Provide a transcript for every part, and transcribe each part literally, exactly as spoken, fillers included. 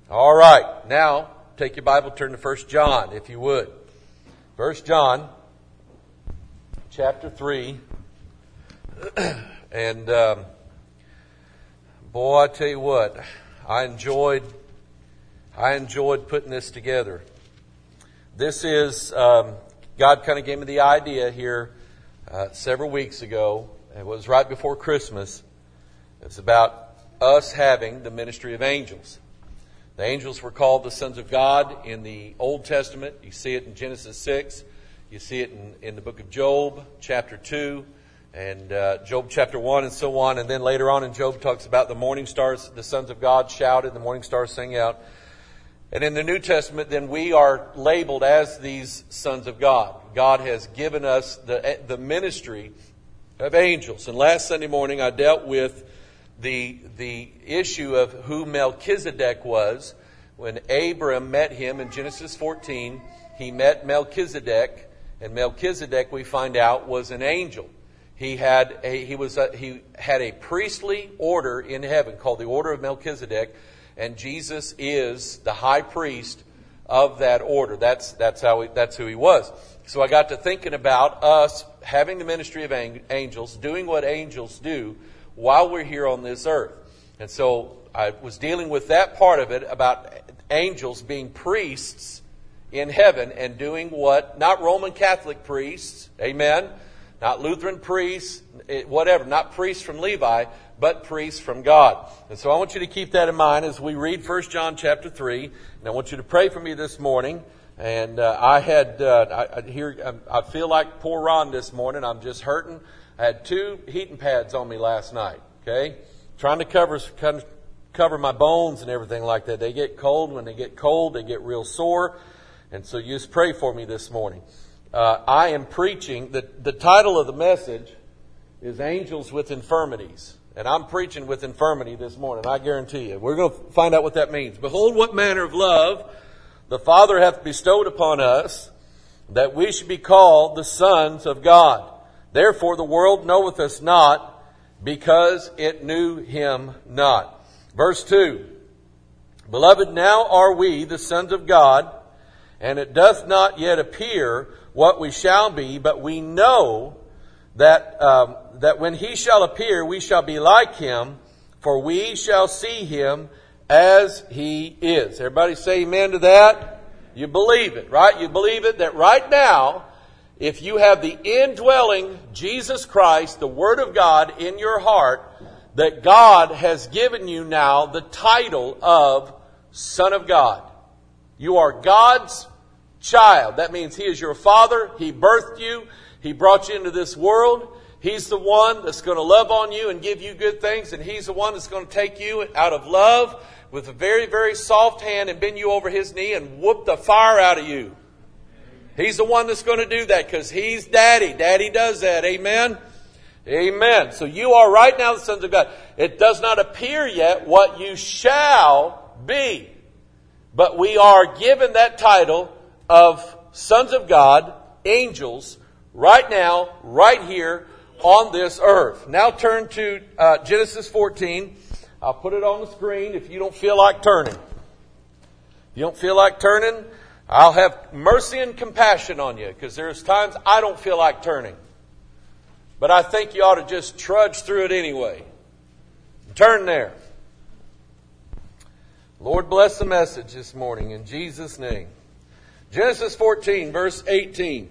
All right, now take your Bible, turn to First John, if you would. First John, chapter three. And um, boy, I tell you what, I enjoyed, I enjoyed putting this together. This is um, God kind of gave me the idea here uh, several weeks ago. It was right before Christmas. It's about us having the ministry of angels. The angels were called the sons of God in the Old Testament. You see it in Genesis six. You see it in, in the book of Job, chapter two, and uh, Job chapter one, and so on. And then later on in Job talks about the morning stars, the sons of God shouted, the morning stars sang out. And in the New Testament, then we are labeled as these sons of God. God has given us the the ministry of angels. And last Sunday morning I dealt with the the issue of who Melchizedek was. When Abram met him in Genesis fourteen, he met Melchizedek, and Melchizedek, we find out, was an angel. He had a, he was a, he had a priestly order in heaven called the Order of Melchizedek, and Jesus is the high priest of that order. That's that's how he, that's who he was. So I got to thinking about us having the ministry of angels, doing what angels do while we're here on this earth. And so I was dealing with that part of it about angels being priests in heaven and doing what, not Roman Catholic priests, amen, not Lutheran priests, whatever, not priests from Levi, but priests from God. And so I want you to keep that in mind as we read First John chapter three. And I want you to pray for me this morning. And uh, I had, uh, I, I, hear, I feel like poor Ron this morning. I'm just hurting. I had two heating pads on me last night, okay? Trying to cover cover my bones and everything like that. They get cold. When they get cold, they get real sore. And so you just pray for me this morning. Uh, I am preaching, the, the title of the message is Angels with Infirmities. And I'm preaching with infirmity this morning, I guarantee you. We're going to find out what that means. Behold, what manner of love the Father hath bestowed upon us, that we should be called the sons of God. Therefore the world knoweth us not, because it knew him not. Verse two. Beloved, now are we the sons of God, and it doth not yet appear what we shall be, but we know that um, that when he shall appear, we shall be like him, for we shall see him as he is. Everybody say amen to that? You believe it, right? You believe it that right now, if you have the indwelling Jesus Christ, the Word of God in your heart, that God has given you now the title of Son of God. You are God's child. That means He is your Father. He birthed you. He brought you into this world. He's the one that's going to love on you and give you good things. And He's the one that's going to take you out of love with a very, very soft hand and bend you over His knee and whoop the fire out of you. He's the one that's going to do that because He's Daddy. Daddy does that. Amen? Amen. So you are right now the sons of God. It does not appear yet what you shall be. But we are given that title of sons of God, angels, right now, right here on this earth. Now turn to uh, Genesis fourteen. I'll put it on the screen if you don't feel like turning. If you don't feel like turning, I'll have mercy and compassion on you, because there's times I don't feel like turning. But I think you ought to just trudge through it anyway. Turn there. Lord, bless the message this morning in Jesus' name. Genesis fourteen, verse eighteen.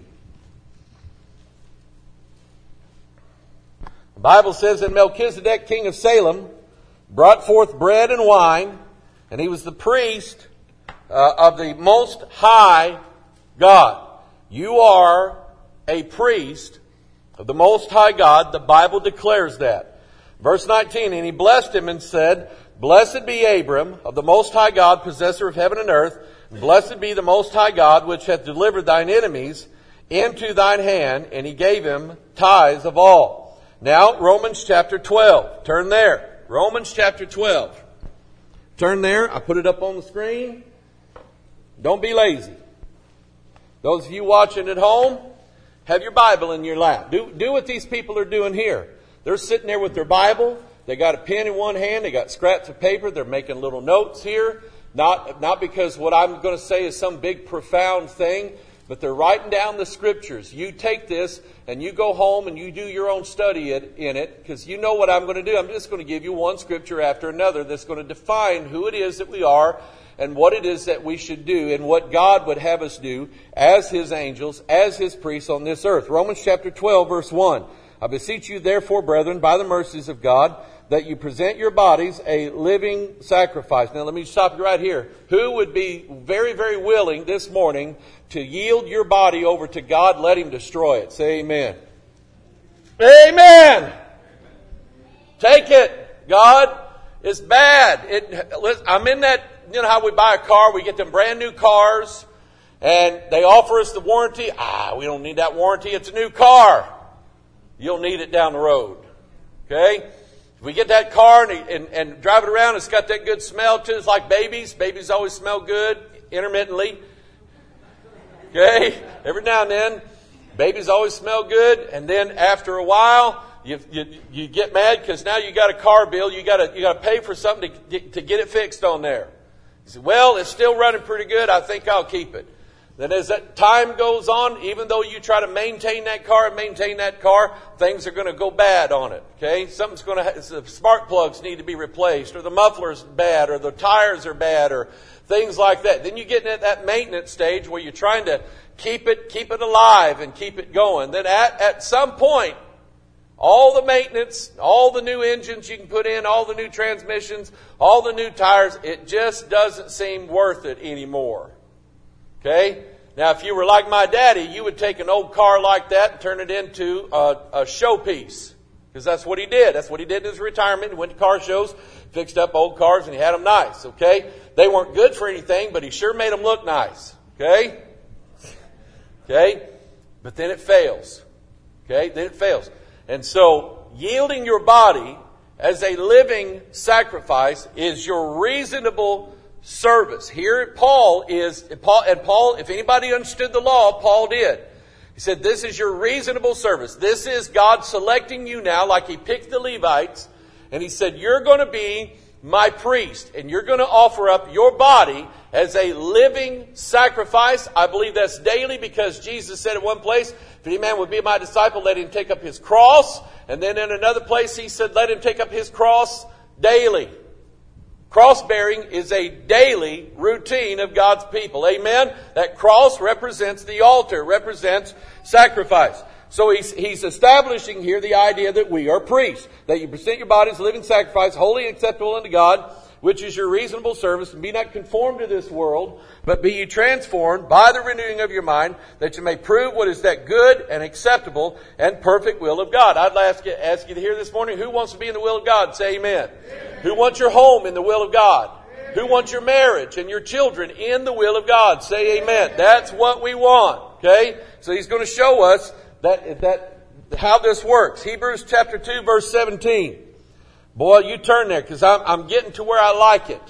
The Bible says, and Melchizedek, king of Salem, brought forth bread and wine, and he was the priest uh, of the Most High God. You are a priest of the Most High God. The Bible declares that. Verse nineteen, and he blessed him and said, Blessed be Abram of the Most High God, possessor of heaven and earth. And blessed be the Most High God, which hath delivered thine enemies into thine hand. And he gave him tithes of all. Now, Romans chapter twelve. Turn there. Romans chapter twelve. Turn there. I put it up on the screen. Don't be lazy. Those of you watching at home, have your Bible in your lap. Do, do what these people are doing here. They're sitting there with their Bible. They got a pen in one hand. They got scraps of paper. They're making little notes here. Not, not because what I'm going to say is some big profound thing, but they're writing down the scriptures. You take this and you go home and you do your own study in it, because you know what I'm going to do. I'm just going to give you one scripture after another that's going to define who it is that we are and what it is that we should do and what God would have us do as His angels, as His priests on this earth. Romans chapter twelve, verse one. I beseech you therefore, brethren, by the mercies of God, that you present your bodies a living sacrifice. Now let me stop you right here. Who would be very, very willing this morning to yield your body over to God, let Him destroy it? Say amen. Amen. Take it. God, it's bad. It, I'm in that, you know how we buy a car, we get them brand new cars, and they offer us the warranty. Ah, we don't need that warranty. It's a new car. You'll need it down the road. Okay? If we get that car and, and, and drive it around, it's got that good smell to it. It's like babies. Babies always smell good, intermittently. Okay? Every now and then, babies always smell good. And then after a while, you you, you get mad because now you got a car bill. You got to you got to pay for something to get, to get it fixed on there. You say, well, it's still running pretty good. I think I'll keep it. Then as that time goes on, even though you try to maintain that car and maintain that car, things are going to go bad on it. Okay? Something's going to, ha- the spark plugs need to be replaced, or the muffler's bad, or the tires are bad, or things like that. Then you get at that maintenance stage where you're trying to keep it, keep it alive and keep it going. Then at, at some point, all the maintenance, all the new engines you can put in, all the new transmissions, all the new tires, it just doesn't seem worth it anymore. Okay? Now, if you were like my daddy, you would take an old car like that and turn it into a, a showpiece. Because that's what he did. That's what he did in his retirement. He went to car shows, fixed up old cars, and he had them nice. Okay? They weren't good for anything, but he sure made them look nice. Okay? Okay? But then it fails. Okay? Then it fails. And so, yielding your body as a living sacrifice is your reasonable service. Here Paul is, Paul, and Paul, if anybody understood the law, Paul did. He said, this is your reasonable service. This is God selecting you now, like He picked the Levites. And He said, you're going to be my priest, and you're going to offer up your body as a living sacrifice. I believe that's daily, because Jesus said at one place, if any man would be my disciple, let him take up his cross. And then in another place He said, let him take up his cross daily. Cross-bearing is a daily routine of God's people. Amen? That cross represents the altar, represents sacrifice. So he's, he's establishing here the idea that we are priests. That you present your bodies a living sacrifice, holy and acceptable unto God, which is your reasonable service. And be not conformed to this world, but be ye transformed by the renewing of your mind, that you may prove what is that good and acceptable and perfect will of God. I'd ask you, ask you to hear this morning, who wants to be in the will of God? Say amen. Amen. Who wants your home in the will of God? Amen. Who wants your marriage and your children in the will of God? Say amen. Amen. That's what we want. Okay? So he's going to show us that, that how this works. Hebrews chapter two, verse seventeen. Boy, you turn there, because I'm, I'm getting to where I like it.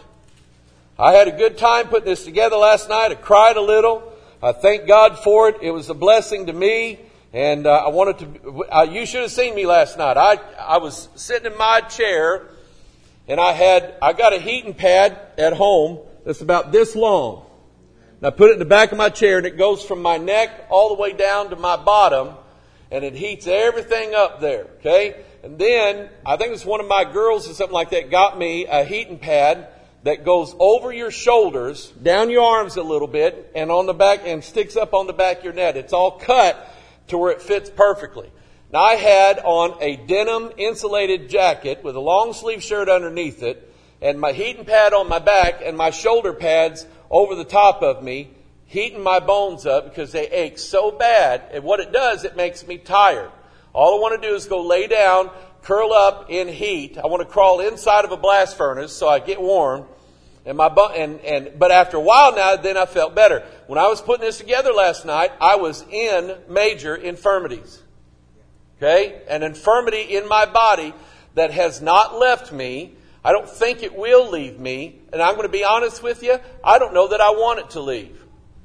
I had a good time putting this together last night. I cried a little. I thank God for it. It was a blessing to me. And uh, I wanted to, uh, you should have seen me last night. I, I was sitting in my chair, and I had, I got a heating pad at home that's about this long. And I put it in the back of my chair, and it goes from my neck all the way down to my bottom, and it heats everything up there. Okay? And then, I think it was one of my girls or something like that got me a heating pad that goes over your shoulders, down your arms a little bit, and on the back, and sticks up on the back of your neck. It's all cut to where it fits perfectly. Now, I had on a denim insulated jacket with a long sleeve shirt underneath it, and my heating pad on my back, and my shoulder pads over the top of me, heating my bones up because they ache so bad. And what it does, it makes me tired. All I want to do is go lay down, curl up in heat. I want to crawl inside of a blast furnace so I get warm. And my bu- and and but after a while now, then I felt better. When I was putting this together last night, I was in major infirmities. Okay? An infirmity in my body that has not left me. I don't think it will leave me. And I'm going to be honest with you, I don't know that I want it to leave.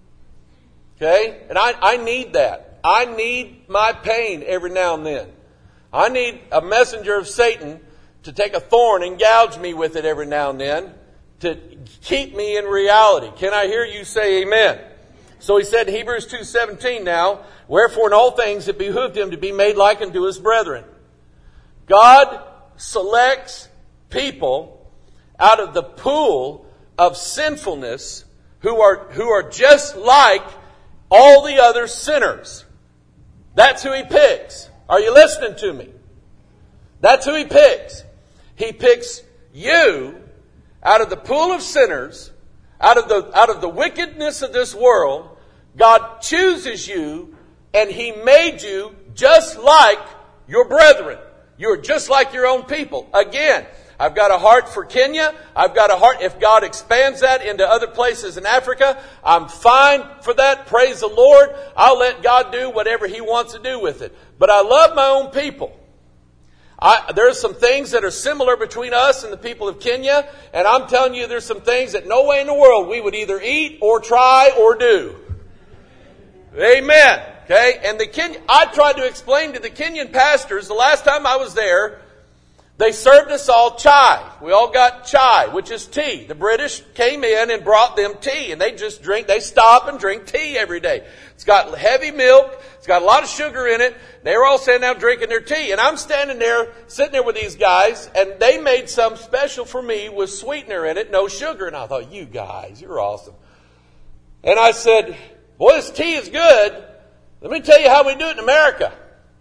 Okay? And I, I need that. I need my pain every now and then. I need a messenger of Satan to take a thorn and gouge me with it every now and then to keep me in reality. Can I hear you say amen? So he said in Hebrews two seventeen now, wherefore in all things it behooved him to be made like unto his brethren. God selects people out of the pool of sinfulness who are, who are just like all the other sinners. That's who he picks. Are you listening to me? That's who he picks. He picks you out of the pool of sinners, out of the, out of the wickedness of this world. God chooses you and He made you just like your brethren. You're just like your own people. Again, I've got a heart for Kenya. I've got a heart, if God expands that into other places in Africa, I'm fine for that. Praise the Lord. I'll let God do whatever He wants to do with it. But I love my own people. I, there's some things that are similar between us and the people of Kenya. And I'm telling you, there's some things that no way in the world we would either eat or try or do. Amen. Okay. And the Kenyan, I tried to explain to the Kenyan pastors the last time I was there, they served us all chai. We all got chai, which is tea. The British came in and brought them tea, and they just drink, they stop and drink tea every day. It's got heavy milk. It's got a lot of sugar in it. They were all standing out drinking their tea. And I'm standing there, sitting there with these guys, and they made some special for me with sweetener in it, no sugar. And I thought, you guys, you're awesome. And I said, boy, this tea is good. Let me tell you how we do it in America.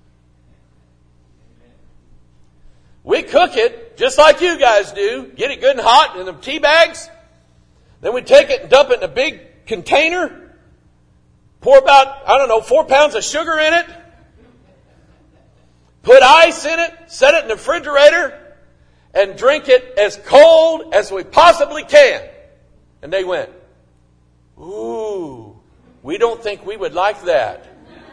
We cook it just like you guys do. Get it good and hot in the tea bags. Then we take it and dump it in a big container. Pour about, I don't know, four pounds of sugar in it. Put ice in it. Set it in the refrigerator. And drink it as cold as we possibly can. And they went, ooh, we don't think we would like that.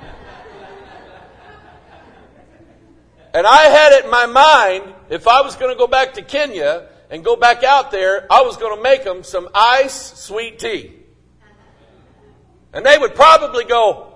And I had it in my mind, if I was going to go back to Kenya and go back out there, I was going to make them some ice sweet tea. And they would probably go,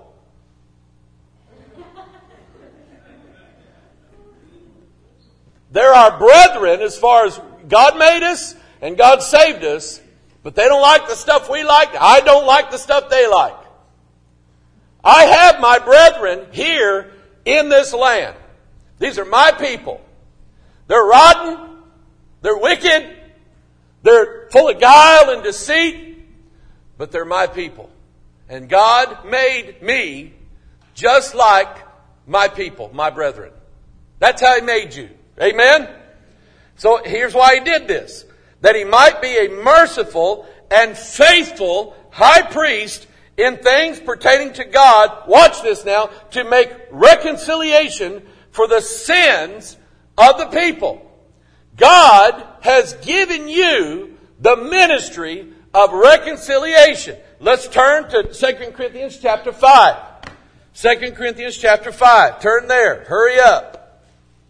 they're our brethren as far as God made us and God saved us, but they don't like the stuff we like. I don't like the stuff they like. I have my brethren here in this land. These are my people. They're rotten. They're wicked. They're full of guile and deceit. But they're my people. And God made me just like my people, my brethren. That's how He made you. Amen? So here's why He did this. That He might be a merciful and faithful high priest in things pertaining to God. Watch this now. To make reconciliation for the sins of the people. God has given you the ministry of reconciliation. Let's turn to Second Corinthians chapter five. Second Corinthians chapter five. Turn there. Hurry up.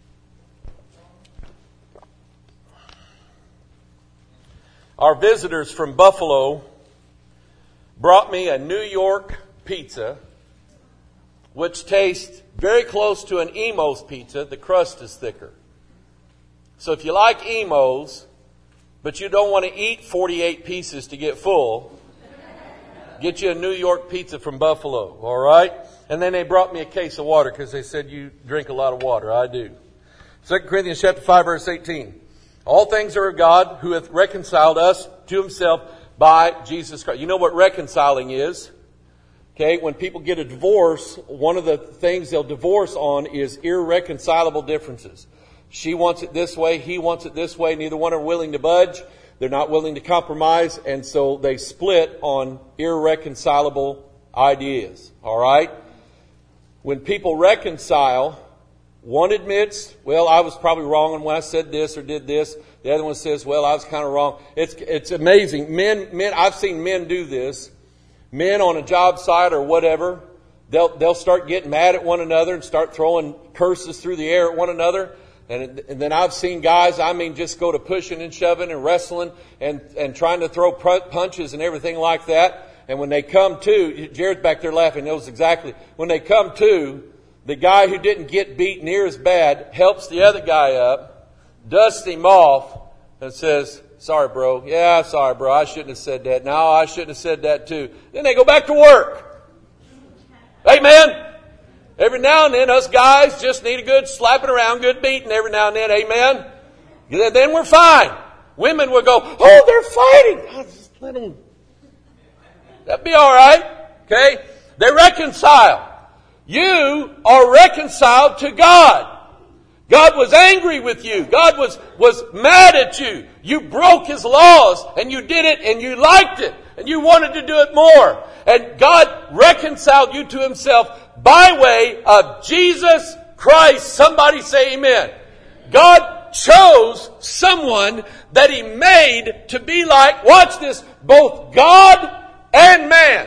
Our visitors from Buffalo brought me a New York pizza, which tastes very close to an Imo's pizza. The crust is thicker. So if you like Imo's, but you don't want to eat forty-eight pieces to get full, get you a New York pizza from Buffalo, all right? And then they brought me a case of water because they said you drink a lot of water. I do. Second Corinthians chapter five, verse eighteen. All things are of God, who hath reconciled us to Himself by Jesus Christ. You know what reconciling is? Okay, when people get a divorce, one of the things they'll divorce on is irreconcilable differences. She wants it this way, he wants it this way, neither one are willing to budge. They're not willing to compromise, and so they split on irreconcilable ideas. All right? When people reconcile, one admits, well, I was probably wrong when I said this or did this. The other one says, well, I was kind of wrong. It's it's amazing. Men, men, I've seen men do this. Men on a job site or whatever, they'll they'll start getting mad at one another and start throwing curses through the air at one another. And, and then I've seen guys, I mean, just go to pushing and shoving and wrestling and, and trying to throw punches and everything like that. And when they come to, Jared's back there laughing, knows exactly. When they come to, the guy who didn't get beat near as bad helps the other guy up, dusts him off, and says, Sorry, bro. Yeah, sorry, bro. I shouldn't have said that. No, I shouldn't have said that too. Then they go back to work. Amen. Every now and then, us guys just need a good slapping around, good beating every now and then. Amen. Then we're fine. Women will go, oh, they're fighting. Oh, just let them. That'd be all right. Okay? They reconcile. You are reconciled to God. God was angry with you. God was, was mad at you. You broke His laws and you did it and you liked it and you wanted to do it more. And God reconciled you to Himself by way of Jesus Christ. Somebody say amen. God chose someone that He made to be like, watch this, both God and man.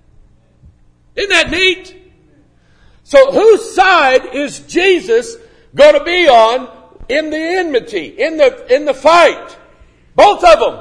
Isn't that neat? So whose side is Jesus going to be on in the enmity, in the, in the fight? Both of them.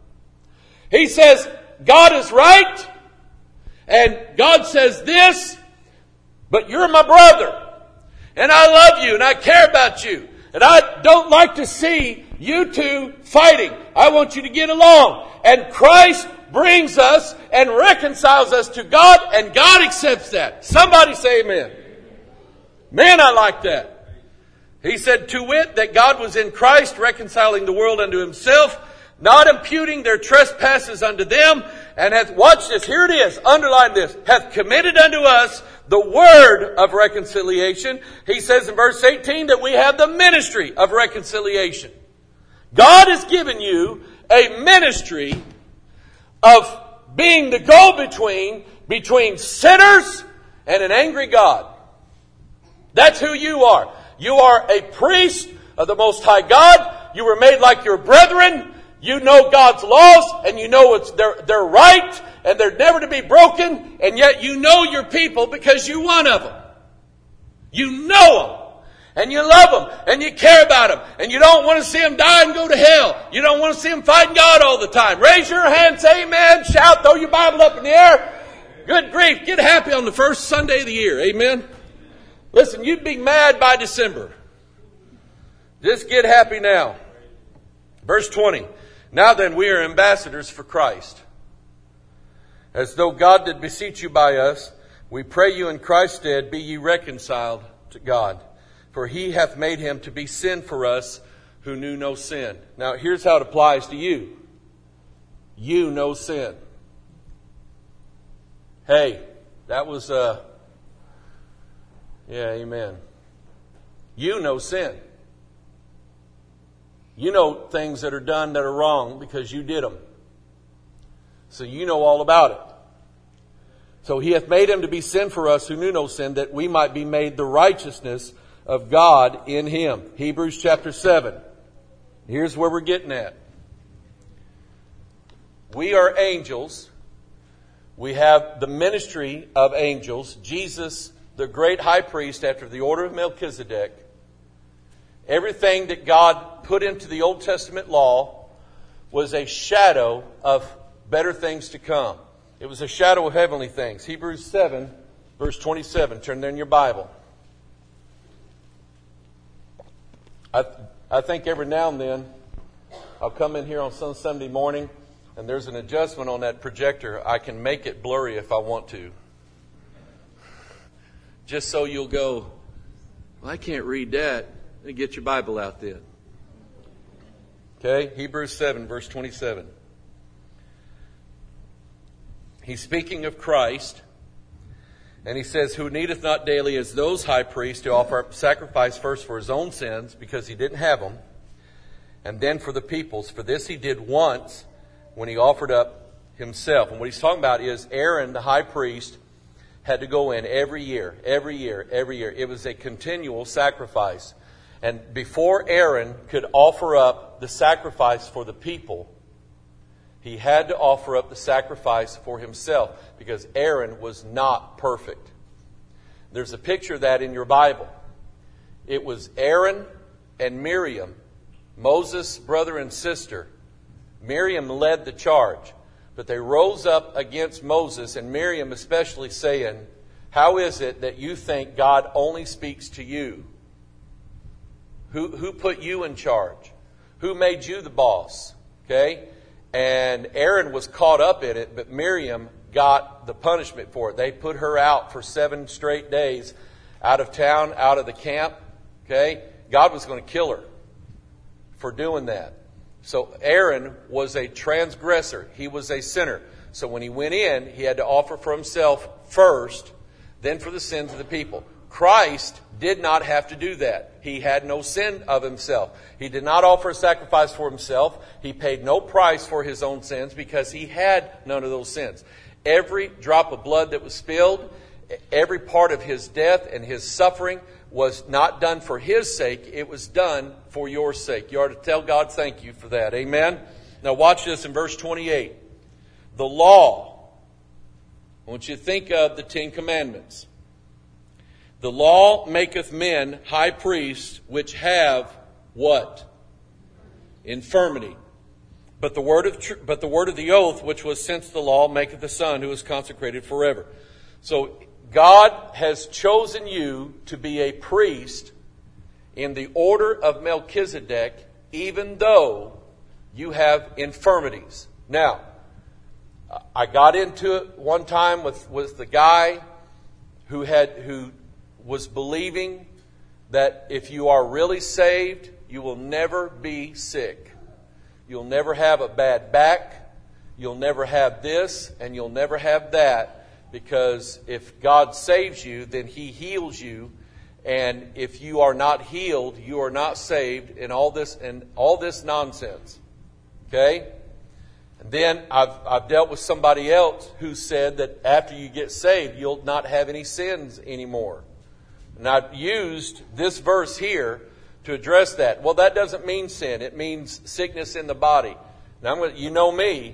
He says, God is right, and God says this, but you're my brother, and I love you, and I care about you, and I don't like to see you two fighting. I want you to get along. And Christ brings us and reconciles us to God, and God accepts that. Somebody say amen. Man, I like that. He said, to wit, that God was in Christ reconciling the world unto Himself, not imputing their trespasses unto them, and hath, watch this, here it is, underline this, hath committed unto us the word of reconciliation. He says in verse eighteen that we have the ministry of reconciliation. God has given you a ministry of being the go-between between sinners and an angry God. That's who you are. You are a priest of the Most High God. You were made like your brethren. You know God's laws, and you know it's they're, they're right, and they're never to be broken, and yet you know your people because you're one of them. You know them. And you love them, and you care about them, and you don't want to see them die and go to hell. You don't want to see them fighting God all the time. Raise your hand, say amen, shout, throw your Bible up in the air. Good grief, get happy on the first Sunday of the year, amen? Listen, you'd be mad by December. Just get happy now. Verse twenty. Now then, we are ambassadors for Christ. As though God did beseech you by us, we pray you in Christ's stead, be ye reconciled to God. For He hath made Him to be sin for us who knew no sin. Now here's how it applies to you. You know sin. Hey, that was, uh, yeah, amen. You know sin. You know things that are done that are wrong because you did them. So you know all about it. So He hath made Him to be sin for us who knew no sin, that we might be made the righteousness of God in Him. Hebrews chapter seven. Here's where we're getting at. We are angels. We have the ministry of angels. Jesus, the great high priest after the order of Melchizedek. Everything that God put into the Old Testament law was a shadow of better things to come. It was a shadow of heavenly things. Hebrews seven, verse twenty-seven. Turn there in your Bible. I, I think every now and then I'll come in here on some Sunday morning and there's an adjustment on that projector. I can make it blurry if I want to. Just so you'll go, well, I can't read that. Then get your Bible out then. Okay, Hebrews seven, verse twenty-seven. He's speaking of Christ. And he says, who needeth not daily as those high priests to offer up sacrifice first for his own sins, because he didn't have them, and then for the people's. For this he did once when he offered up himself. And what he's talking about is Aaron, the high priest, had to go in every year, every year, every year. It was a continual sacrifice. And before Aaron could offer up the sacrifice for the people, he had to offer up the sacrifice for himself, because Aaron was not perfect. There's a picture of that in your Bible. It was Aaron and Miriam, Moses' brother and sister. Miriam led the charge, but they rose up against Moses, and Miriam especially saying, how is it that you think God only speaks to you? Who, who put you in charge? Who made you the boss? Okay? And Aaron was caught up in it, but Miriam got the punishment for it. They put her out for seven straight days, out of town, out of the camp. Okay? God was going to kill her for doing that. So Aaron was a transgressor. He was a sinner. So when he went in, he had to offer for himself first, then for the sins of the people. Christ did not have to do that. He had no sin of himself. He did not offer a sacrifice for himself. He paid no price for his own sins because he had none of those sins. Every drop of blood that was spilled, every part of his death and his suffering was not done for his sake. It was done for your sake. You are to tell God thank you for that. Amen? Now watch this in verse twenty-eight. The law. I want you to think of the Ten Commandments. The law maketh men high priests which have what? Infirmity. But the word of tr- but the word of the oath which was since the law maketh the Son who is consecrated forever. So God has chosen you to be a priest in the order of Melchizedek, even though you have infirmities. Now, I got into it one time with, with the guy who had who was believing that if you are really saved, you will never be sick. You'll never have a bad back. You'll never have this, and you'll never have that. Because if God saves you, then He heals you. And if you are not healed, you are not saved, and all this and all this nonsense. Okay? And then I've I've dealt with somebody else who said that after you get saved, you'll not have any sins anymore. And I've used this verse here to address that. Well, that doesn't mean sin. It means sickness in the body. Now, I'm going to, you know me.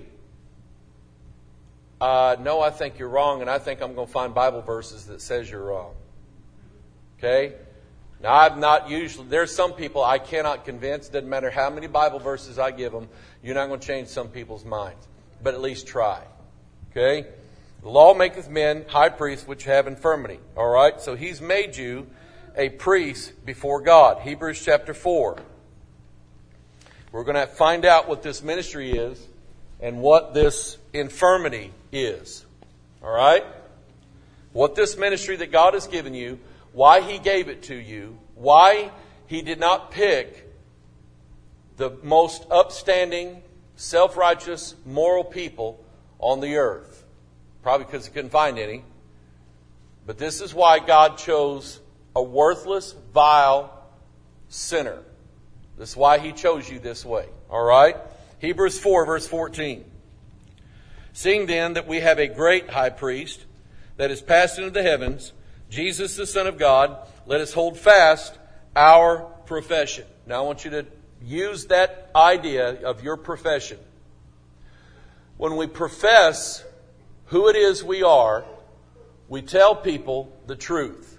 Uh, no, I think you're wrong, and I think I'm going to find Bible verses that says you're wrong. Okay? Now, I've not usually, there's some people I cannot convince. Doesn't matter how many Bible verses I give them, you're not going to change some people's minds. But at least try. Okay? The law maketh men high priests which have infirmity. All right? So He's made you a priest before God. Hebrews chapter four. We're going to find out what this ministry is and what this infirmity is. All right? What this ministry that God has given you, why He gave it to you, why He did not pick the most upstanding, self-righteous, moral people on the earth. Probably because He couldn't find any. But this is why God chose a worthless, vile sinner. This is why He chose you this way. All right? Hebrews four, verse fourteen. Seeing then that we have a great high priest that is passed into the heavens, Jesus the Son of God, let us hold fast our profession. Now I want you to use that idea of your profession. When we profess who it is we are, we tell people the truth.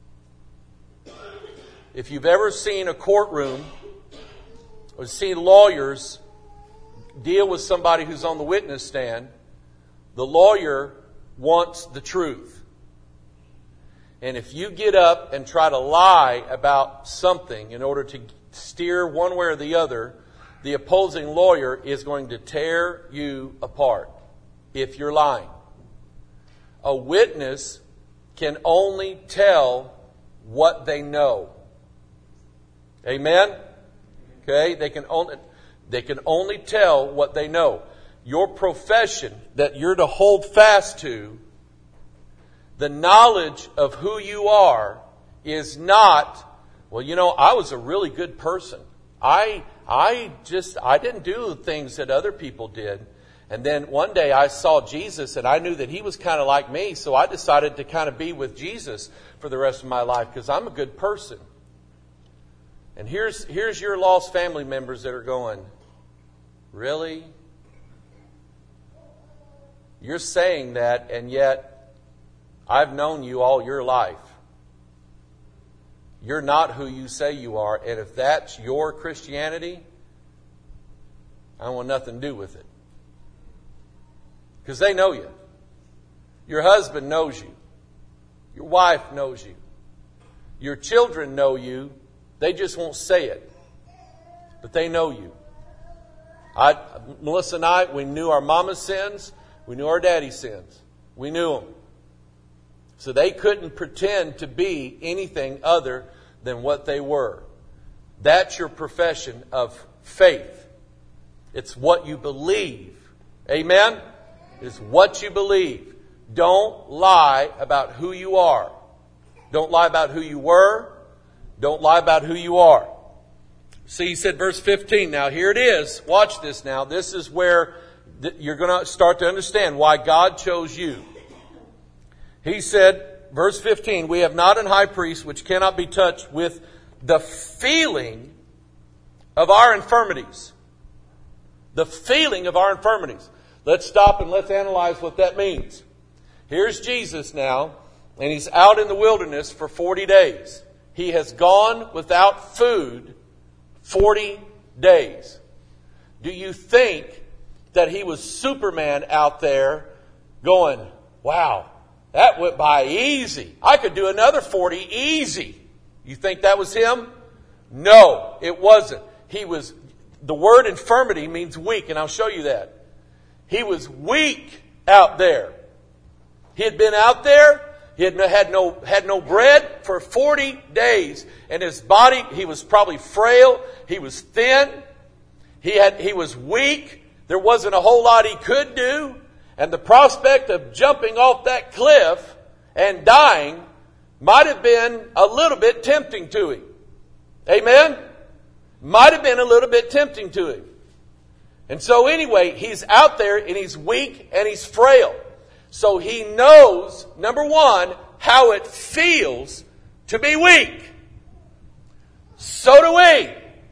If you've ever seen a courtroom or seen lawyers deal with somebody who's on the witness stand, the lawyer wants the truth. And if you get up and try to lie about something in order to steer one way or the other, the opposing lawyer is going to tear you apart if you're lying. A witness can only tell what they know. Amen? Okay? They can only, they can only tell what they know. Your profession that you're to hold fast to, the knowledge of who you are is not, well, you know, I was a really good person. I I just, I didn't do the things that other people did. And then one day I saw Jesus and I knew that He was kind of like me. So I decided to kind of be with Jesus for the rest of my life because I'm a good person. And here's here's your lost family members that are going, really? You're saying that, and yet I've known you all your life. You're not who you say you are. And if that's your Christianity, I don't want nothing to do with it. Because they know you. Your husband knows you. Your wife knows you. Your children know you. They just won't say it. But they know you. I, Melissa and I, we knew our mama's sins. We knew our daddy's sins. We knew them. So they couldn't pretend to be anything other than what they were. That's your profession of faith. It's what you believe. Amen? It's what you believe. Don't lie about who you are. Don't lie about who you were. Don't lie about who you are. See, he said, verse fifteen. Now, here it is. Watch this now. This is where th- you're going to start to understand why God chose you. He said, verse fifteen, we have not an high priest which cannot be touched with the feeling of our infirmities. The feeling of our infirmities. Let's stop and let's analyze what that means. Here's Jesus now, and He's out in the wilderness for forty days. He has gone without food forty days. Do you think that He was Superman out there going, wow, that went by easy. I could do another forty easy. You think that was Him? No, it wasn't. He was, the word infirmity means weak, and I'll show you that. He was weak out there. He had been out there. He had had no, had no bread for forty days. And his body, he was probably frail. He was thin. He had, he was weak. There wasn't a whole lot he could do. And the prospect of jumping off that cliff and dying might have been a little bit tempting to him. Amen? Might have been a little bit tempting to him. And so anyway, he's out there and he's weak and he's frail. So he knows, number one, how it feels to be weak. So do we.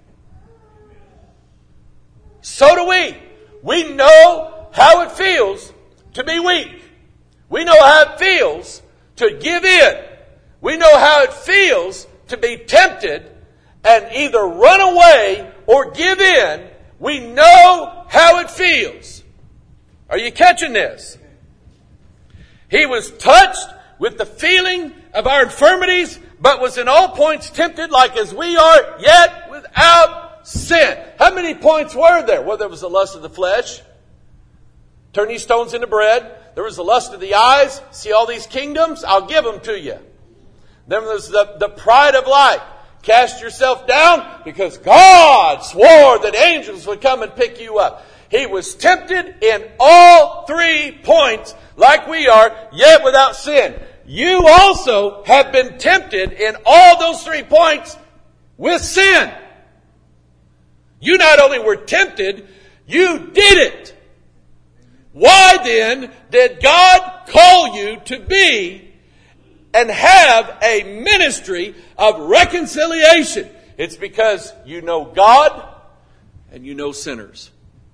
So do we. We know how it feels to be weak. We know how it feels to give in. We know how it feels to be tempted and either run away or give in. We know how it feels. Are you catching this? He was touched with the feeling of our infirmities, but was in all points tempted like as we are, yet without sin. How many points were there? Well, there was the lust of the flesh. Turn these stones into bread. There was the lust of the eyes. See all these kingdoms? I'll give them to you. Then there's the, the pride of life. Cast yourself down because God swore that angels would come and pick you up. He was tempted in all three points like we are, yet without sin. You also have been tempted in all those three points with sin. You not only were tempted, you did it. Why then did God call you to be and have a ministry of reconciliation? It's because you know God and you know sinners.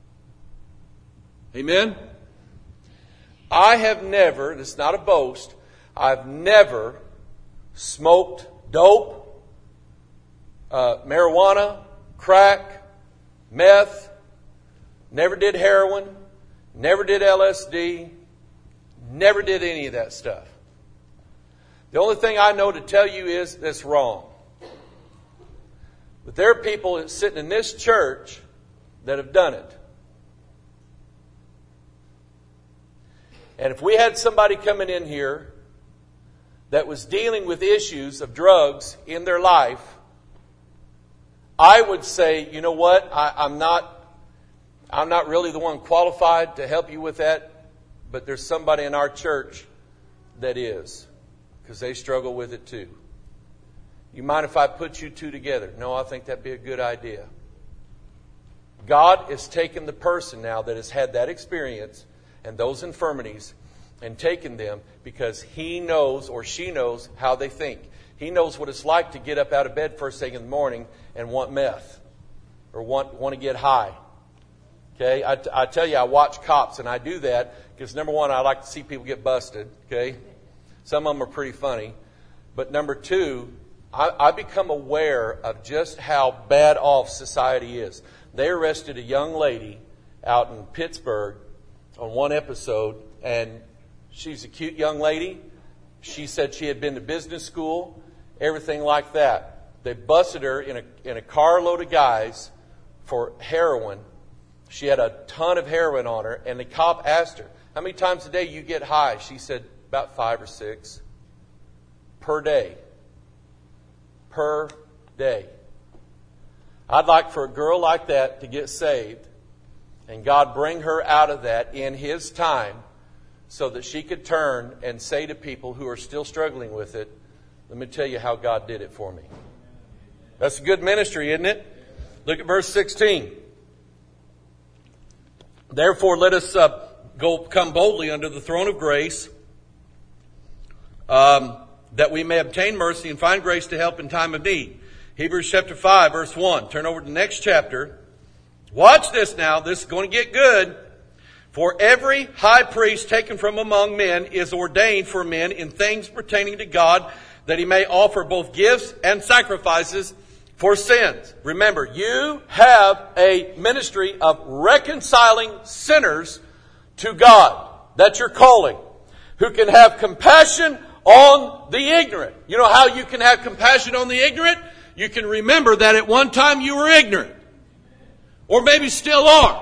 Amen? I have never, this is not a boast, I've never smoked dope, uh, marijuana, crack, meth, never did heroin, never did L S D, never did any of that stuff. The only thing I know to tell you is that's wrong. But there are people sitting in this church that have done it. And if we had somebody coming in here that was dealing with issues of drugs in their life, I would say, you know what, I, I'm not, I'm not really the one qualified to help you with that, but there's somebody in our church that is, because they struggle with it too. You mind if I put you two together? No, I think that'd be a good idea. God is taking the person now that has had that experience and those infirmities and taken them because He knows or she knows how they think. He knows what it's like to get up out of bed first thing in the morning and want meth or want, want to get high. Okay, I, I tell you, I watch Cops, and I do that because, number one, I like to see people get busted. Okay, some of them are pretty funny. But number two, I, I become aware of just how bad off society is. They arrested a young lady out in Pittsburgh on one episode, and she's a cute young lady. She said she had been to business school, everything like that. They busted her in a in a carload of guys for heroin, She had a ton of heroin on her, and the cop asked her, how many times a day you get high? She said, about five or six. Per day. Per day. I'd like for a girl like that to get saved, and God bring her out of that in His time, so that she could turn and say to people who are still struggling with it, let me tell you how God did it for me. That's a good ministry, isn't it? Look at verse sixteen. Therefore, let us uh, go come boldly under the throne of grace, um, that we may obtain mercy and find grace to help in time of need. Hebrews chapter five, verse one. Turn over to the next chapter. Watch this now. This is going to get good. For every high priest taken from among men is ordained for men in things pertaining to God, that he may offer both gifts and sacrifices for sins. Remember, you have a ministry of reconciling sinners to God. That's your calling. Who can have compassion on the ignorant. You know how you can have compassion on the ignorant? You can remember that at one time you were ignorant. Or maybe still are.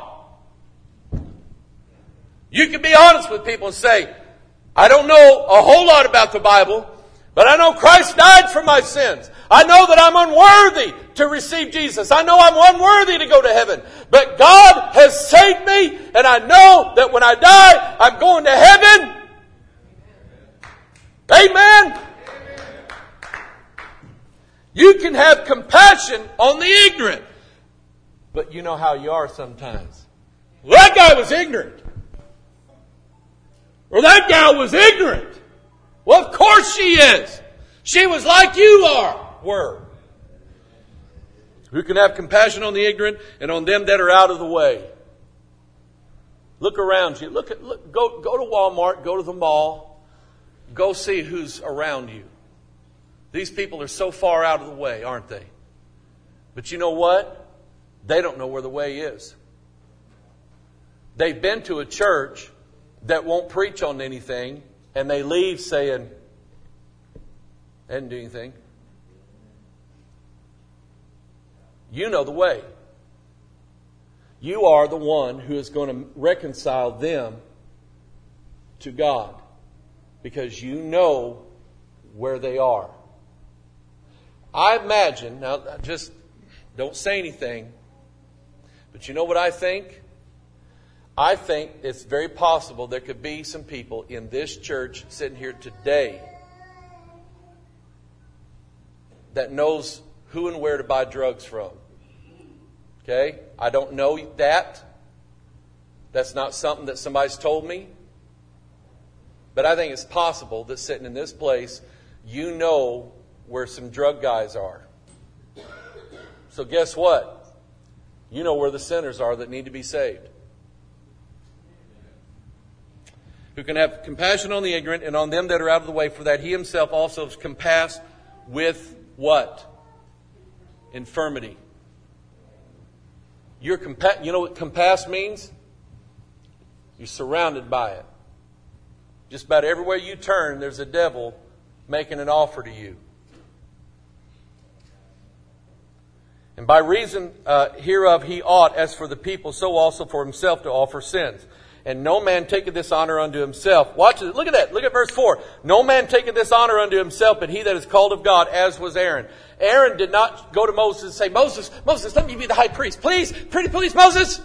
You can be honest with people and say, I don't know a whole lot about the Bible, but I know Christ died for my sins. I know that I'm unworthy to receive Jesus. I know I'm unworthy to go to heaven. But God has saved me, and I know that when I die, I'm going to heaven. Amen. You can have compassion on the ignorant. But you know how you are sometimes. Well, that guy was ignorant. Or that gal was ignorant. Well, of course she is. She was like you are, were. Who can have compassion on the ignorant and on them that are out of the way. Look around you. Look at look, go go to Walmart, go to the mall. Go see who's around you. These people are so far out of the way, aren't they? But you know what? They don't know where the way is. They've been to a church that won't preach on anything, and they leave saying, I didn't do anything. You know the way. You are the one who is going to reconcile them to God, because you know where they are. I imagine, now just don't say anything, but you know what I think? I think it's very possible there could be some people in this church sitting here today that knows who and where to buy drugs from. Okay? I don't know that. That's not something that somebody's told me. But I think it's possible that sitting in this place, you know where some drug guys are. So guess what? You know where the sinners are that need to be saved. Who can have compassion on the ignorant and on them that are out of the way, for that He Himself also is compassed with what? Infirmity. You're compa- you know what compassed means? You're surrounded by it. Just about everywhere you turn, there's a devil making an offer to you. And by reason uh, hereof he ought, as for the people, so also for himself to offer sins. And no man taketh this honor unto himself. Watch it. Look at that. Look at verse four. No man taketh this honor unto himself, but he that is called of God, as was Aaron. Aaron did not go to Moses and say, Moses, Moses, let me be the high priest. Please, pretty please, Moses.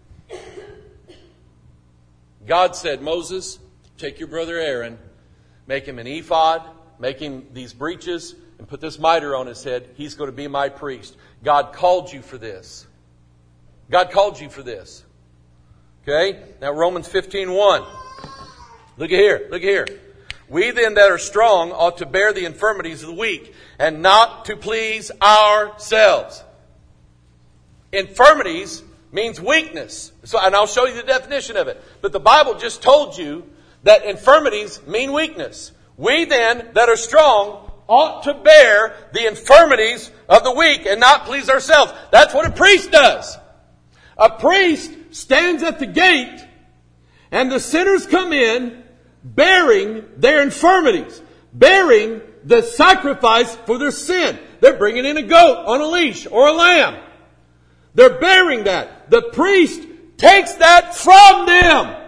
God said, Moses, take your brother Aaron, make him an ephod, make him these breeches, and put this mitre on his head. He's going to be my priest. God called you for this. God called you for this. Okay? Now Romans fifteen one. Look at here. Look at here. We then that are strong ought to bear the infirmities of the weak, and not to please ourselves. Infirmities means weakness. So, and I'll show you the definition of it. But the Bible just told you that infirmities mean weakness. We then that are strong ought to bear the infirmities of the weak and not please ourselves. That's what a priest does. A priest stands at the gate, and the sinners come in bearing their infirmities, bearing the sacrifice for their sin. They're bringing in a goat on a leash or a lamb. They're bearing that. The priest takes that from them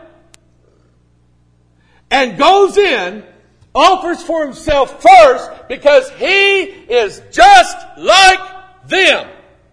and goes in, offers for himself first because he is just like them.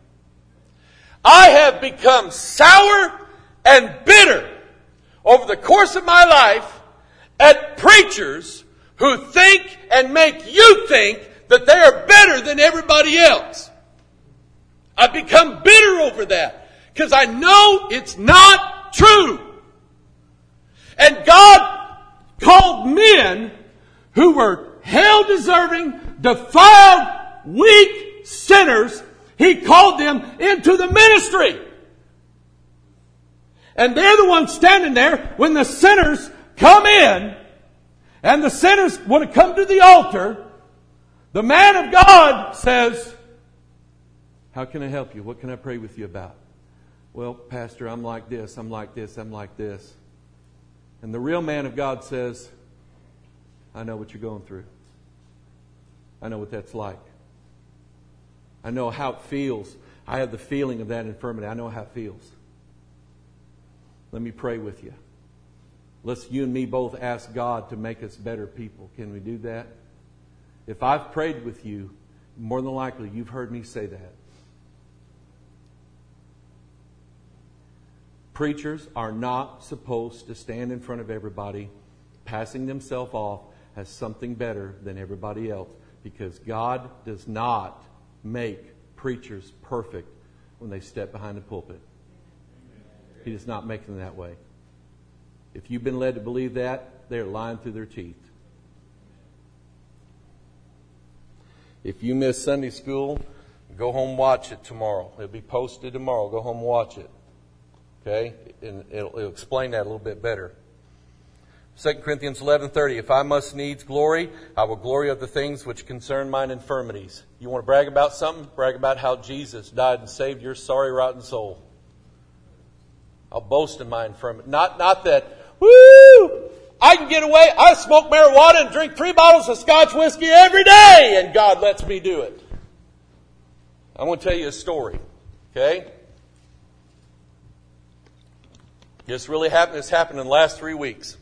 I have become sour and bitter over the course of my life at preachers who think and make you think that they are better than everybody else. I've become bitter over that because I know it's not true. And God called men who were hell-deserving, defiled, weak sinners. He called them into the ministry. And they're the ones standing there when the sinners come in and the sinners want to come to the altar. The man of God says, how can I help you? What can I pray with you about? Well, Pastor, I'm like this, I'm like this, I'm like this. And the real man of God says, I know what you're going through. I know what that's like. I know how it feels. I have the feeling of that infirmity. I know how it feels. Let me pray with you. Let's you and me both ask God to make us better people. Can we do that? If I've prayed with you, more than likely you've heard me say that. Preachers are not supposed to stand in front of everybody, passing themselves off as something better than everybody else, because God does not make preachers perfect when they step behind the pulpit. He does not make them that way. If you've been led to believe that, they're lying through their teeth. If you miss Sunday school, go home watch it tomorrow. It'll be posted tomorrow. Go home watch it. Okay? And it'll, it'll explain that a little bit better. Second Corinthians eleven thirty, if I must needs glory, I will glory of the things which concern mine infirmities. You want to brag about something? Brag about how Jesus died and saved your sorry, rotten soul. I'll boast in my infirmity. Not, not that, woo, I can get away. I smoke marijuana and drink three bottles of Scotch whiskey every day, and God lets me do it. I'm going to tell you a story. Okay? This really happened. This happened in the last three weeks.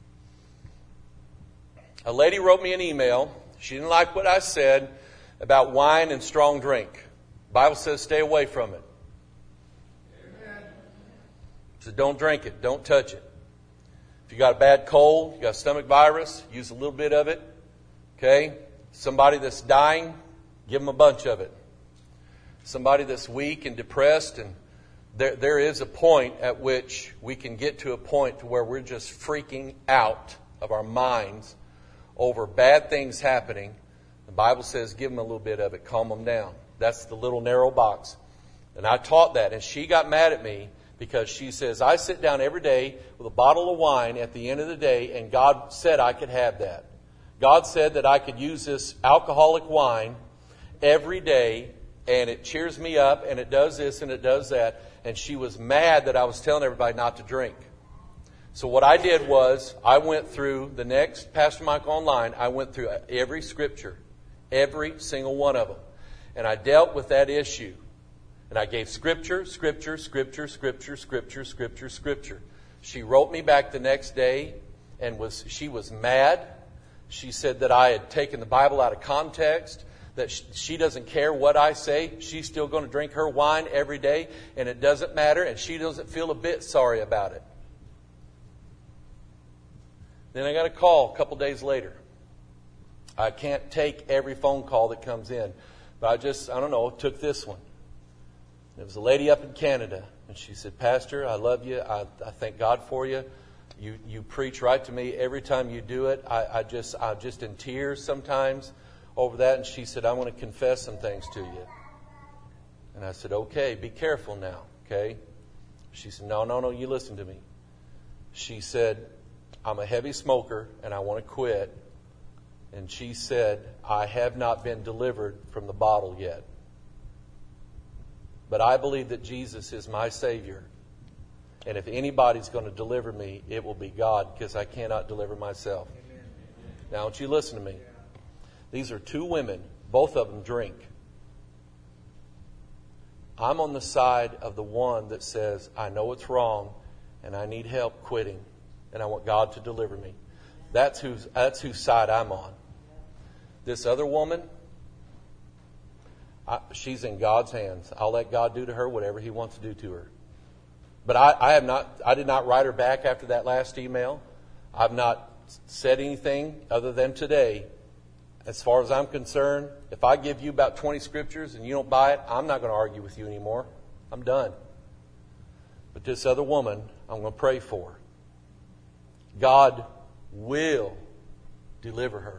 A lady wrote me an email. She didn't like what I said about wine and strong drink. The Bible says stay away from it. Amen. So don't drink it. Don't touch it. If you got a bad cold, you got a stomach virus, use a little bit of it. Okay? Somebody that's dying, give them a bunch of it. Somebody that's weak and depressed, and there there is a point at which we can get to a point to where we're just freaking out of our minds over bad things happening. The Bible says give them a little bit of it, calm them down. That's the little narrow box. And I taught that, and she got mad at me because she says, I sit down every day with a bottle of wine at the end of the day, and God said I could have that. God said that I could use this alcoholic wine every day, and it cheers me up, and it does this, and it does that. And she was mad that I was telling everybody not to drink. So what I did was, I went through the next Pastor Mike Online, I went through every scripture, every single one of them. And I dealt with that issue. And I gave scripture, scripture, scripture, scripture, scripture, scripture, scripture. She wrote me back the next day, and was she was mad. She said that I had taken the Bible out of context, that she doesn't care what I say. She's still going to drink her wine every day, and it doesn't matter, and she doesn't feel a bit sorry about it. Then I got a call a couple days later. I can't take every phone call that comes in, but I just, I don't know, took this one. There was a lady up in Canada, and she said, Pastor, I love you. I, I thank God for you. You you preach right to me every time you do it. I, I just, I'm just in tears sometimes over that. And she said, I want to confess some things to you. And I said, okay, be careful now, okay? She said, no, no, no, you listen to me. She said, I'm a heavy smoker, and I want to quit. And she said, I have not been delivered from the bottle yet. But I believe that Jesus is my Savior. And if anybody's going to deliver me, it will be God, because I cannot deliver myself. Amen. Now, I want you to listen to me. These are two women. Both of them drink. I'm on the side of the one that says, I know it's wrong and I need help quitting and I want God to deliver me. That's whose, that's whose side I'm on. This other woman, I, she's in God's hands. I'll let God do to her whatever He wants to do to her. But I, I have not. I did not write her back after that last email. I've not said anything other than today. As far as I'm concerned, if I give you about twenty scriptures and you don't buy it, I'm not going to argue with you anymore. I'm done. But this other woman, I'm going to pray for. God will deliver her.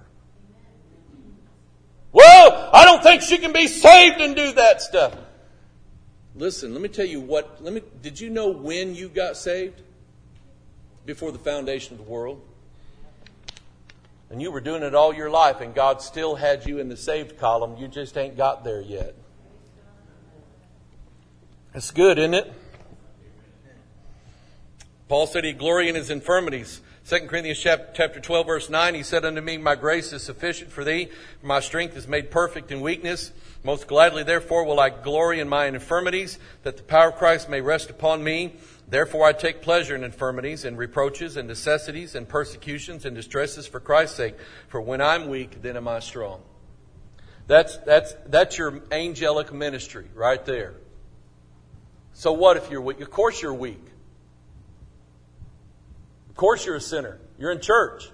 Well, I don't think she can be saved and do that stuff. Listen, let me tell you what, let me, did you know when you got saved? Before the foundation of the world. And you were doing it all your life and God still had you in the saved column. You just ain't got there yet. That's good, isn't it? Paul said he glory in his infirmities. Second Corinthians chapter twelve, verse nine, he said unto me, my grace is sufficient for thee, for my strength is made perfect in weakness. Most gladly, therefore, will I glory in my infirmities, that the power of Christ may rest upon me. Therefore I take pleasure in infirmities, and reproaches, and necessities, and persecutions, and distresses for Christ's sake. For when I'm weak, then am I strong. That's, that's, that's your angelic ministry right there. So what if you're weak? Of course you're weak. Of course you're a sinner. You're in church.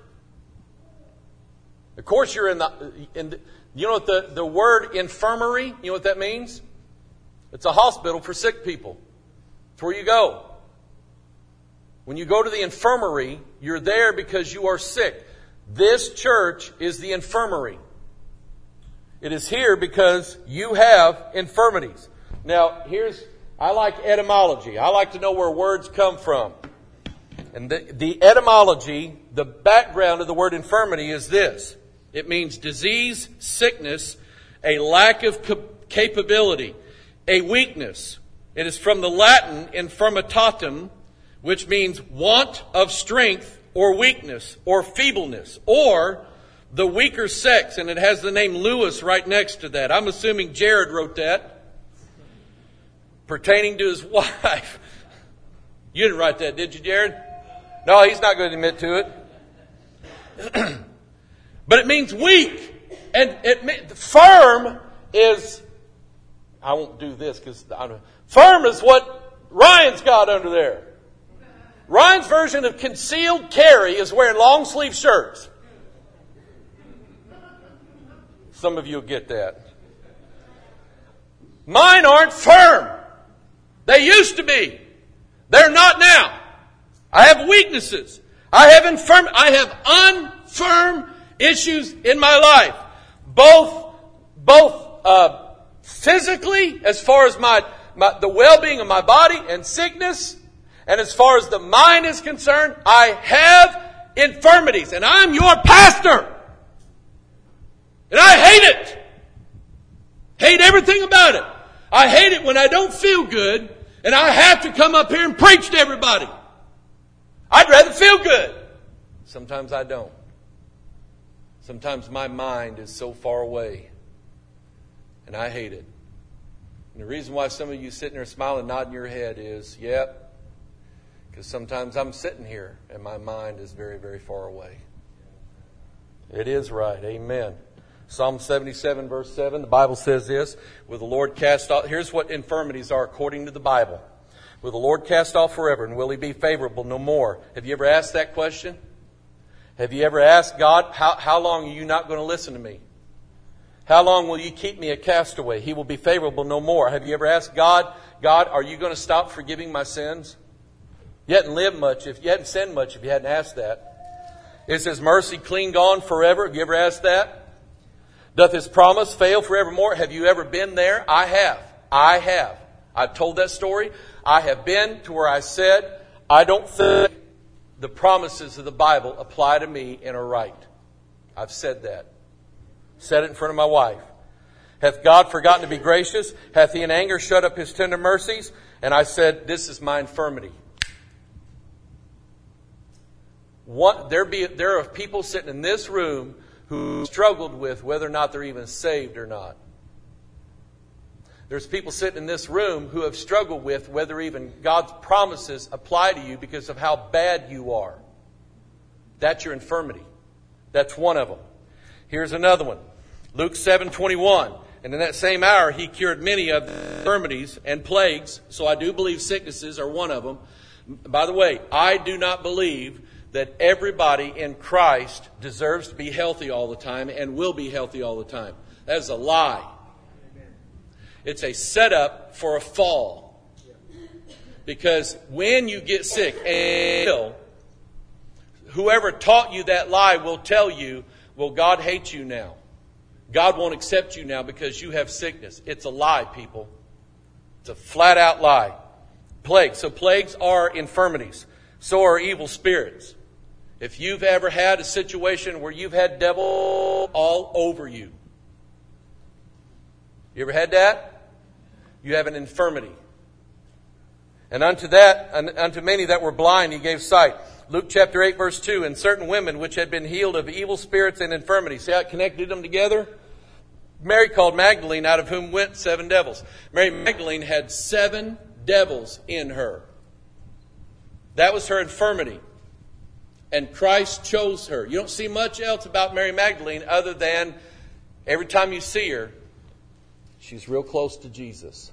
Of course you're in the... In the you know what the, the word infirmary, you know what that means? It's a hospital for sick people. It's where you go. When you go to the infirmary, you're there because you are sick. This church is the infirmary. It is here because you have infirmities. Now, here's, I like etymology. I like to know where words come from. And the, the etymology, the background of the word infirmity is this. It means disease, sickness, a lack of capability, a weakness. It is from the Latin infirmitatem, which means want of strength or weakness or feebleness or the weaker sex. And it has the name Lewis right next to that. I'm assuming Jared wrote that pertaining to his wife. You didn't write that, did you, Jared? No, he's not going to admit to it. But it means weak. And it firm is, I won't do this because firm is what Ryan's got under there. Ryan's version of concealed carry is wearing long sleeve shirts. Some of you will get that. Mine aren't firm. They used to be. They're not now. I have weaknesses. I have infirm. I have unfirm issues in my life, both both uh, physically, as far as my, my the well-being of my body and sickness, and as far as the mind is concerned, I have infirmities, and I'm your pastor, and I hate it. Hate everything about it. I hate it when I don't feel good, and I have to come up here and preach to everybody. I'd rather feel good. Sometimes I don't. Sometimes my mind is so far away. And I hate it. And the reason why some of you sitting there smiling, nodding your head is, yep. Because sometimes I'm sitting here and my mind is very, very far away. It is right. Amen. Psalm seventy-seven verse seven, the Bible says this, will the Lord cast off, here's what infirmities are according to the Bible. Will the Lord cast off forever, and will He be favorable no more? Have you ever asked that question? Have you ever asked God, how, how long are you not going to listen to me? How long will you keep me a castaway? He will be favorable no more. Have you ever asked God, God, are you going to stop forgiving my sins? You hadn't lived much, if you hadn't sinned much if you hadn't asked that. Is His mercy clean gone forever? Have you ever asked that? Doth His promise fail forevermore? Have you ever been there? I have. I have. I've told that story. I have been to where I said, I don't think the promises of the Bible apply to me and are right. I've said that. Said it in front of my wife. Hath God forgotten to be gracious? Hath He in anger shut up His tender mercies? And I said, this is my infirmity. What, there, be, there are people sitting in this room who struggled with whether or not they're even saved or not. There's people sitting in this room who have struggled with whether even God's promises apply to you because of how bad you are. That's your infirmity. That's one of them. Here's another one. Luke seven twenty-one. And in that same hour, he cured many of the infirmities and plagues. So I do believe sicknesses are one of them. By the way, I do not believe that everybody in Christ deserves to be healthy all the time and will be healthy all the time. That is a lie. It's a setup for a fall. Because when you get sick and ill, whoever taught you that lie will tell you, well, God hates you now. God won't accept you now because you have sickness. It's a lie, people. It's a flat out lie. Plagues. So plagues are infirmities. So are evil spirits. If you've ever had a situation where you've had devil all over you. You ever had that? You have an infirmity. And unto that, unto many that were blind, he gave sight. Luke chapter eight, verse two. And certain women which had been healed of evil spirits and infirmities. See how it connected them together? Mary called Magdalene, out of whom went seven devils. Mary Magdalene had seven devils in her. That was her infirmity. And Christ chose her. You don't see much else about Mary Magdalene other than every time you see her, she's real close to Jesus.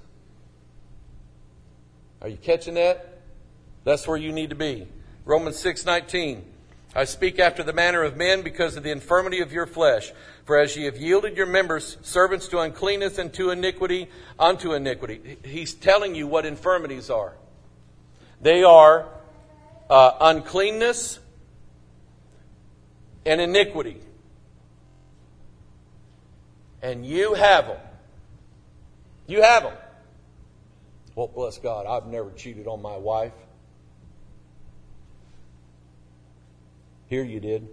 Are you catching that? That's where you need to be. Romans six nineteen. I speak after the manner of men because of the infirmity of your flesh. For as ye have yielded your members servants to uncleanness and to iniquity, unto iniquity. He's telling you what infirmities are. They are uh, uncleanness and iniquity. And you have them. You have them. Well, bless God, I've never cheated on my wife. Here you did.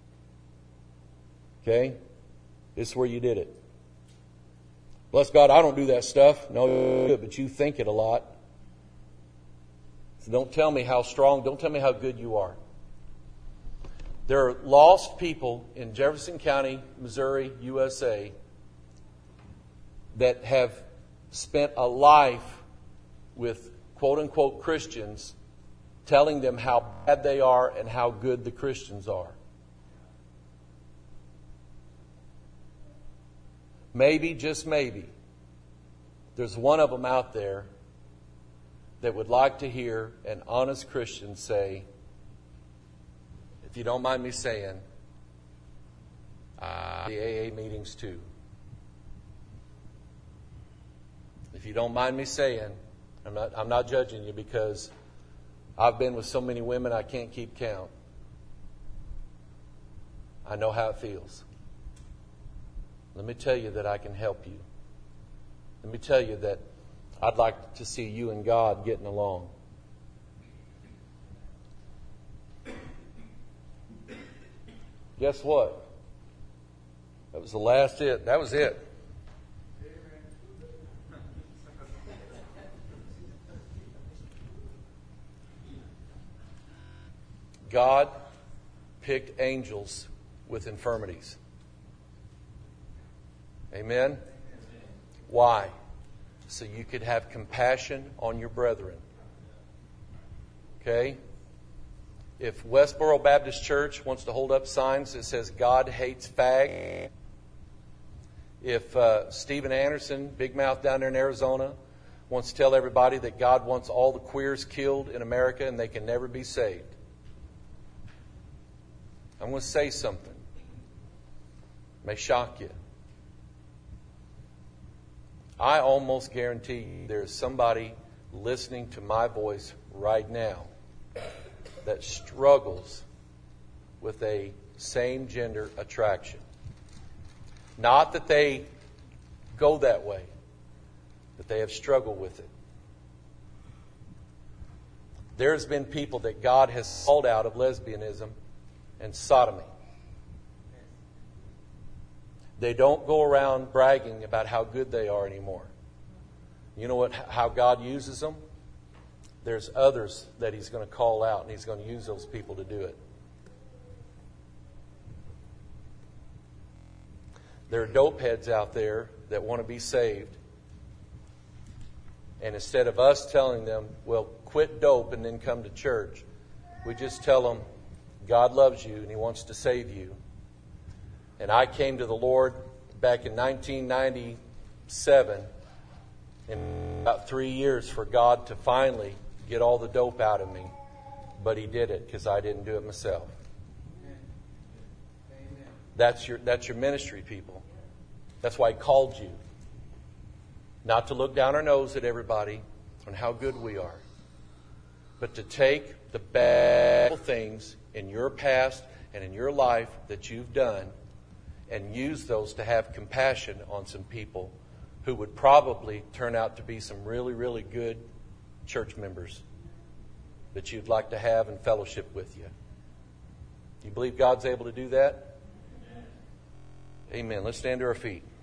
Okay? This is where you did it. Bless God, I don't do that stuff. No, but you think it a lot. So don't tell me how strong, don't tell me how good you are. There are lost people in Jefferson County, Missouri, U S A, that have spent a life with quote-unquote Christians telling them how bad they are and how good the Christians are. Maybe, just maybe, there's one of them out there that would like to hear an honest Christian say, if you don't mind me saying, uh, the A A meetings too. If you don't mind me saying, I'm not, I'm not judging you because I've been with so many women I can't keep count. I know how it feels. Let me tell you that I can help you. Let me tell you that I'd like to see you and God getting along. Guess what? That was the last it. That was it. God picked angels with infirmities. Amen? Why? So you could have compassion on your brethren. Okay? If Westboro Baptist Church wants to hold up signs that says God hates fag, if uh, Stephen Anderson, Big Mouth down there in Arizona, wants to tell everybody that God wants all the queers killed in America and they can never be saved, I'm going to say something. It may shock you. I almost guarantee you there is somebody listening to my voice right now that struggles with a same-gender attraction. Not that they go that way, but they have struggled with it. There's been people that God has called out of lesbianism and sodomy. They don't go around bragging about how good they are anymore. You know what? How God uses them? There's others that He's going to call out, and He's going to use those people to do it. There are dope heads out there that want to be saved, And instead of us telling them, well, quit dope and then come to church, we just tell them, God loves you and He wants to save you. And I came to the Lord back in nineteen ninety-seven, in about three years for God to finally get all the dope out of me. But He did it because I didn't do it myself. Amen. That's your, that's your ministry, people. That's why He called you. Not to look down our nose at everybody on how good we are, but to take the bad things in your past and in your life that you've done and use those to have compassion on some people who would probably turn out to be some really, really good church members that you'd like to have in fellowship with you. Do you believe God's able to do that? Amen. Let's stand to our feet.